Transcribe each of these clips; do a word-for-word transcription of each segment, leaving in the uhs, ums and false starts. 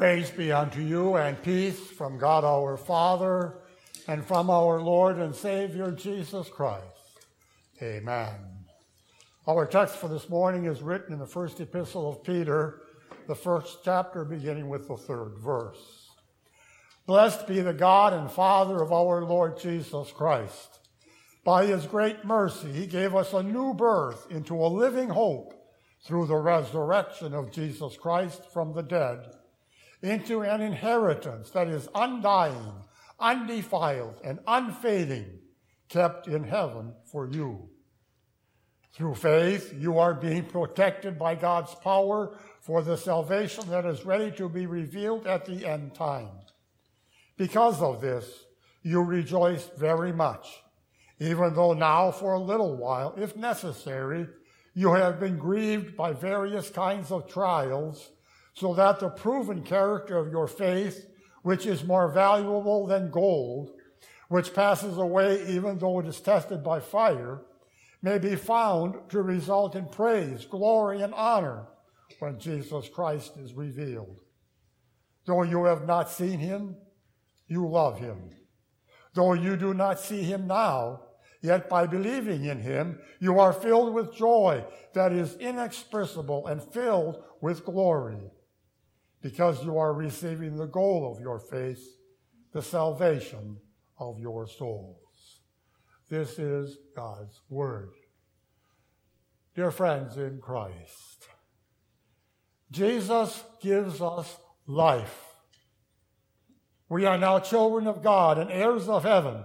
Praise be unto you, and peace from God our Father and from our Lord and Savior Jesus Christ. Amen. Our text for this morning is written in the first epistle of Peter, the first chapter, beginning with the third verse. Blessed be the God and Father of our Lord Jesus Christ. By his great mercy, he gave us a new birth into a living hope through the resurrection of Jesus Christ from the dead, into an inheritance that is undying, undefiled, and unfading, kept in heaven for you. Through faith, you are being protected by God's power for the salvation that is ready to be revealed at the end time. Because of this, you rejoice very much, even though now for a little while, if necessary, you have been grieved by various kinds of trials, so that the proven character of your faith, which is more valuable than gold, which passes away even though it is tested by fire, may be found to result in praise, glory, and honor when Jesus Christ is revealed. Though you have not seen him, you love him. Though you do not see him now, yet by believing in him, you are filled with joy that is inexpressible and filled with glory, because you are receiving the goal of your faith, the salvation of your souls. This is God's word. Dear friends in Christ, Jesus gives us life. We are now children of God and heirs of heaven.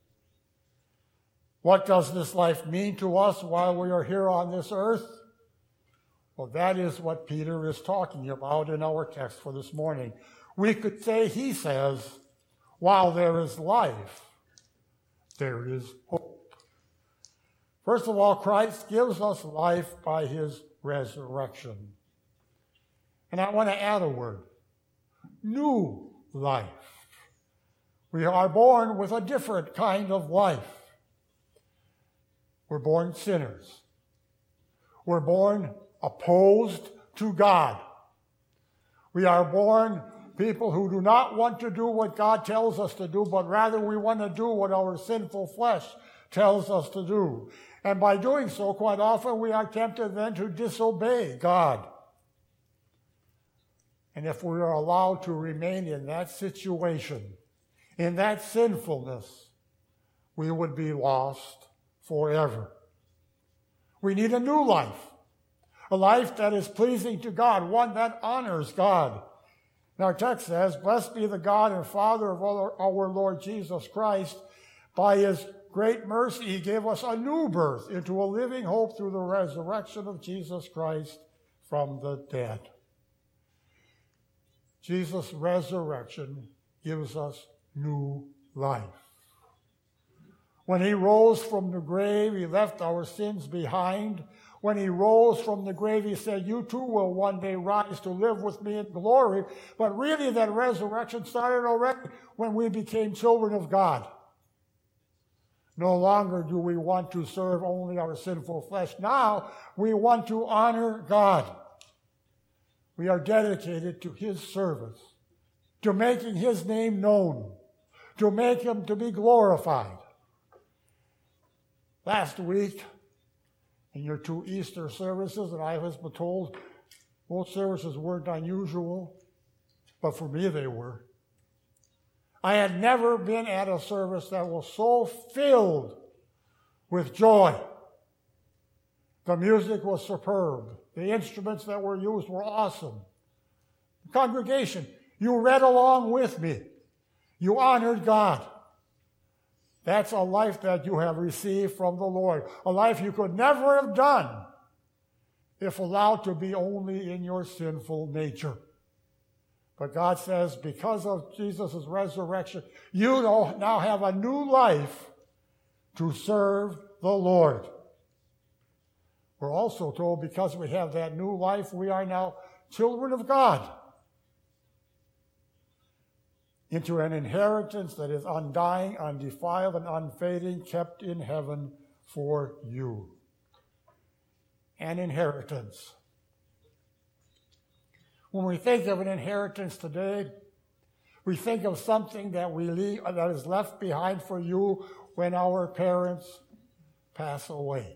What does this life mean to us while we are here on this earth? Well, that is what Peter is talking about in our text for this morning. We could say he says, while there is life, there is hope. First of all, Christ gives us life by his resurrection. And I want to add a word, new life. We are born with a different kind of life. We're born sinners. We're born opposed to God. We are born people who do not want to do what God tells us to do, but rather we want to do what our sinful flesh tells us to do. And by doing so, quite often we are tempted then to disobey God. And if we are allowed to remain in that situation, in that sinfulness, we would be lost forever. We need a new life. A life that is pleasing to God, one that honors God. And our text says, blessed be the God and Father of our, our Lord Jesus Christ. By his great mercy, he gave us a new birth into a living hope through the resurrection of Jesus Christ from the dead. Jesus' resurrection gives us new life. When he rose from the grave, he left our sins behind. When he rose from the grave, he said, you too will one day rise to live with me in glory. But really that resurrection started already when we became children of God. No longer do we want to serve only our sinful flesh. Now we want to honor God. We are dedicated to his service, to making his name known, to make him to be glorified. Last week, in your two Easter services, and I was told both services weren't unusual, but for me they were. I had never been at a service that was so filled with joy. The music was superb. The instruments that were used were awesome. The congregation, you read along with me. You honored God. That's a life that you have received from the Lord. A life you could never have done if allowed to be only in your sinful nature. But God says, because of Jesus' resurrection, you now have a new life to serve the Lord. We're also told because we have that new life, we are now children of God, into an inheritance that is undying, undefiled, and unfading, kept in heaven for you. An inheritance. When we think of an inheritance today, we think of something that we leave, that is left behind for you when our parents pass away.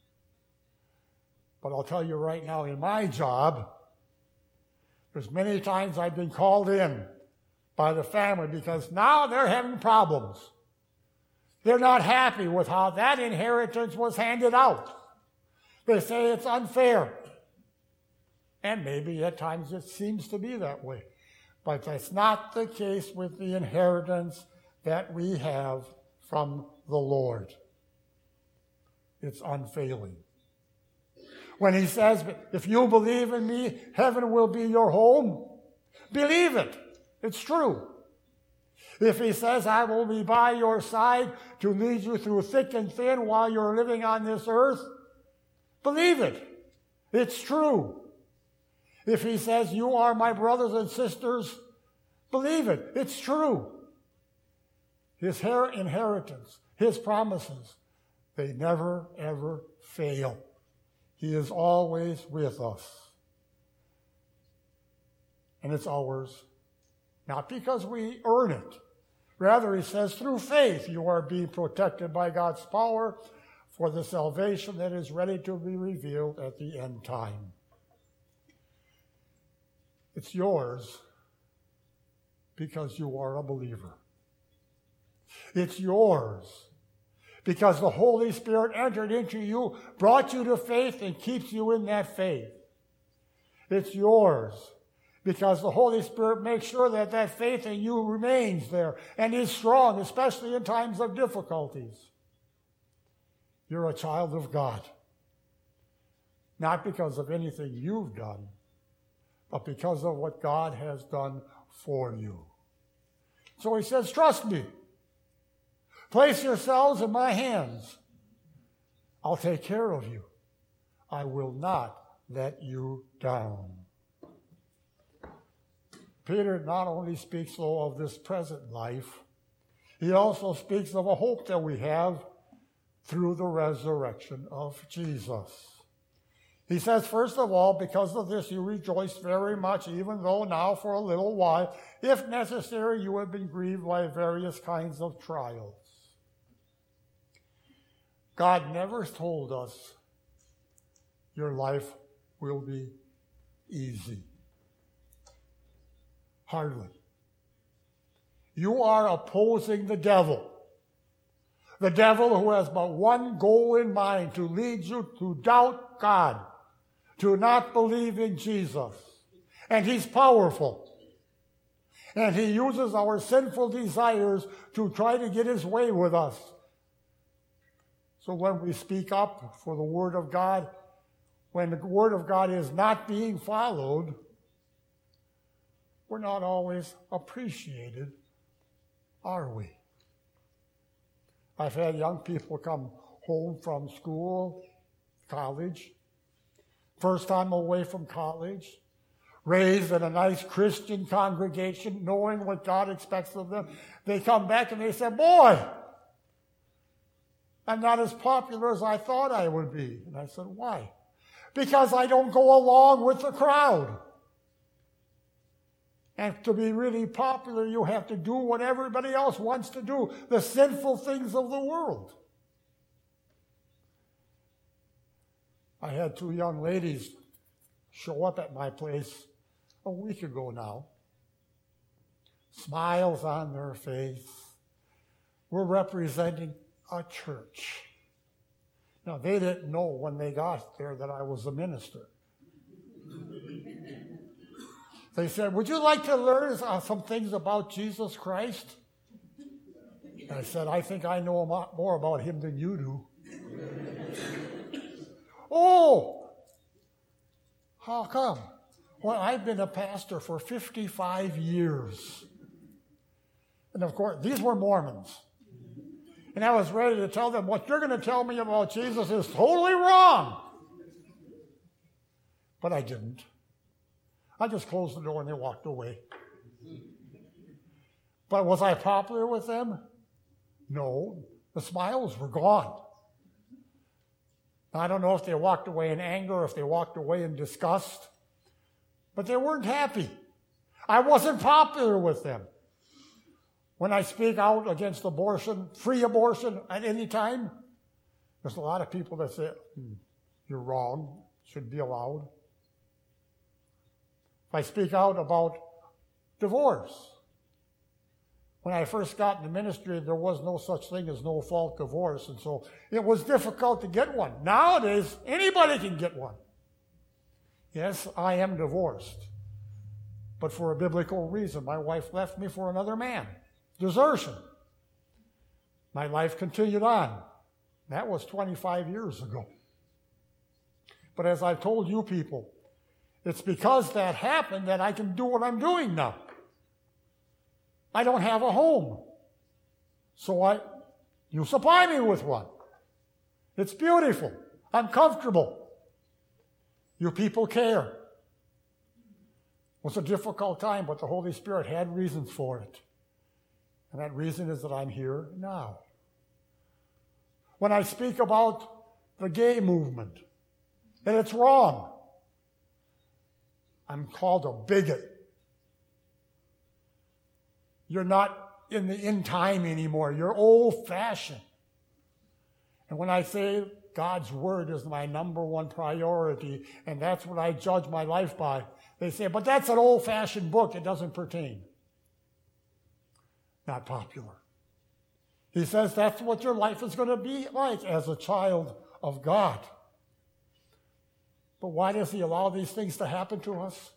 But I'll tell you right now, in my job, there's many times I've been called in by the family because now they're having problems. They're not happy with how that inheritance was handed out. They say it's unfair. And maybe at times it seems to be that way. But that's not the case with the inheritance that we have from the Lord. It's unfailing. When he says, if you believe in me, heaven will be your home, believe it. It's true. If he says, I will be by your side to lead you through thick and thin while you're living on this earth, believe it. It's true. If he says, you are my brothers and sisters, believe it. It's true. His inheritance, his promises, they never, ever fail. He is always with us. And it's ours, not because we earn it. Rather, he says, through faith you are being protected by God's power for the salvation that is ready to be revealed at the end time. It's yours because you are a believer. It's yours because the Holy Spirit entered into you, brought you to faith, and keeps you in that faith. It's yours because the Holy Spirit makes sure that that faith in you remains there and is strong, especially in times of difficulties. You're a child of God, not because of anything you've done, but because of what God has done for you. So he says, trust me. Place yourselves in my hands. I'll take care of you. I will not let you down. Peter not only speaks, though, of this present life, he also speaks of a hope that we have through the resurrection of Jesus. He says, first of all, because of this you rejoice very much, even though now for a little while, if necessary, you have been grieved by various kinds of trials. God never told us your life will be easy. Hardly. You are opposing the devil. The devil who has but one goal in mind, to lead you to doubt God, to not believe in Jesus. And he's powerful. And he uses our sinful desires to try to get his way with us. So when we speak up for the Word of God, when the Word of God is not being followed, we're not always appreciated, are we? I've had young people come home from school, college, first time away from college, raised in a nice Christian congregation, knowing what God expects of them. They come back and they say, boy, I'm not as popular as I thought I would be. And I said, why? Because I don't go along with the crowd. And to be really popular, you have to do what everybody else wants to do, the sinful things of the world. I had two young ladies show up at my place a week ago now. Smiles on their face. We're representing a church. Now, they didn't know when they got there that I was a minister. They said, would you like to learn some things about Jesus Christ? I said, I think I know a lot more about him than you do. Oh, how come? Well, I've been a pastor for fifty-five years. And of course, these were Mormons. And I was ready to tell them, what you're going to tell me about Jesus is totally wrong. But I didn't. I just closed the door and they walked away. But was I popular with them? No. The smiles were gone. I don't know if they walked away in anger or if they walked away in disgust. but they weren't happy. I wasn't popular with them. When I speak out against abortion, free abortion at any time, there's a lot of people that say, hmm, you're wrong, should be allowed. If I speak out about divorce, when I first got in the ministry, there was no such thing as no-fault divorce, and so it was difficult to get one. Nowadays, anybody can get one. Yes, I am divorced, but for a biblical reason. My wife left me for another man. Desertion. My life continued on. That was twenty-five years ago. But as I've told you people, it's because that happened that I can do what I'm doing now. I don't have a home. So I, you supply me with one. It's beautiful. I'm comfortable. You people care. It was a difficult time, but the Holy Spirit had reasons for it. And that reason is that I'm here now. When I speak about the gay movement, that it's wrong, I'm called a bigot. You're not in the in time anymore. You're old-fashioned. And when I say God's word is my number one priority, and that's what I judge my life by, they say, but that's an old-fashioned book. It doesn't pertain. Not popular. He says that's what your life is going to be like as a child of God. But why does he allow these things to happen to us?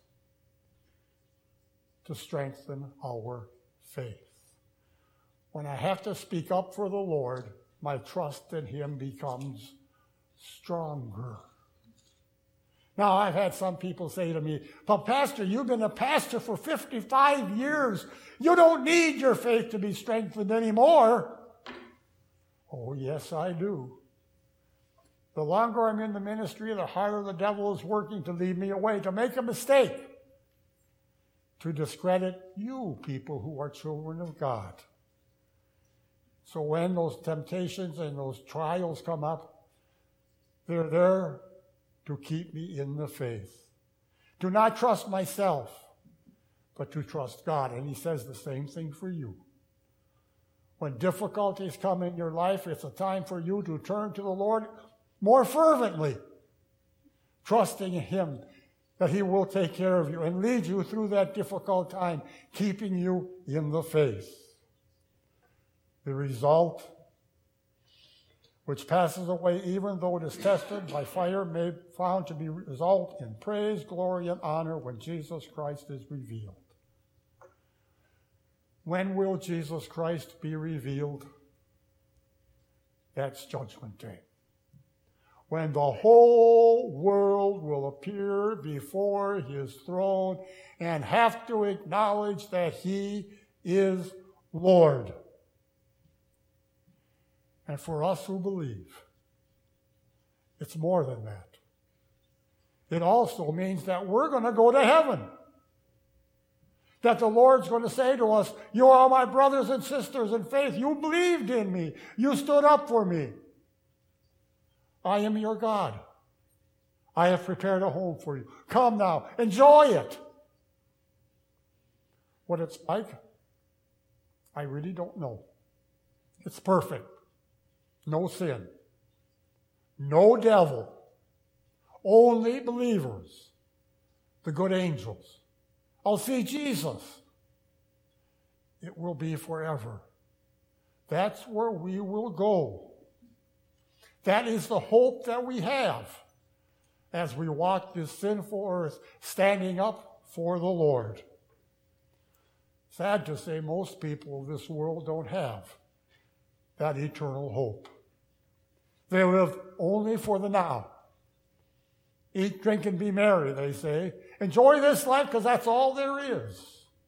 To strengthen our faith. When I have to speak up for the Lord, my trust in him becomes stronger. Now, I've had some people say to me, but Pastor, you've been a pastor for fifty-five years. You don't need your faith to be strengthened anymore. Oh, yes, I do. The longer I'm in the ministry, the harder the devil is working to lead me away, to make a mistake, to discredit you people who are children of God. So when those temptations and those trials come up, they're there to keep me in the faith. Do not trust myself, but to trust God. And he says the same thing for you. When difficulties come in your life, it's a time for you to turn to the Lord more fervently, trusting in him that he will take care of you and lead you through that difficult time, keeping you in the faith. The result, which passes away even though it is tested by fire, may be found to be result in praise, glory, and honor when Jesus Christ is revealed. When will Jesus Christ be revealed? That's Judgment Day. When the whole world will appear before his throne and have to acknowledge that he is Lord. And for us who believe, it's more than that. It also means that we're going to go to heaven. That the Lord's going to say to us, you are my brothers and sisters in faith. You believed in me. You stood up for me. I am your God. I have prepared a home for you. Come now, enjoy it. What it's like, I really don't know. It's perfect. No sin. No devil. Only believers. The good angels. I'll see Jesus. It will be forever. That's where we will go. That is the hope that we have as we walk this sinful earth, standing up for the Lord. Sad to say, most people of this world don't have that eternal hope. They live only for the now. Eat, drink, and be merry, they say. Enjoy this life because that's all there is.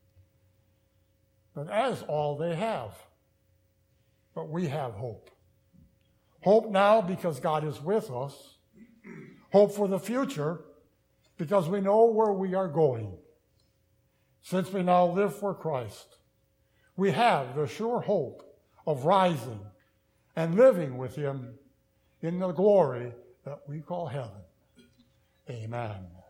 And that is all they have. But we have hope. Hope now because God is with us. Hope for the future because we know where we are going. Since we now live for Christ, we have the sure hope of rising and living with him in the glory that we call heaven. Amen.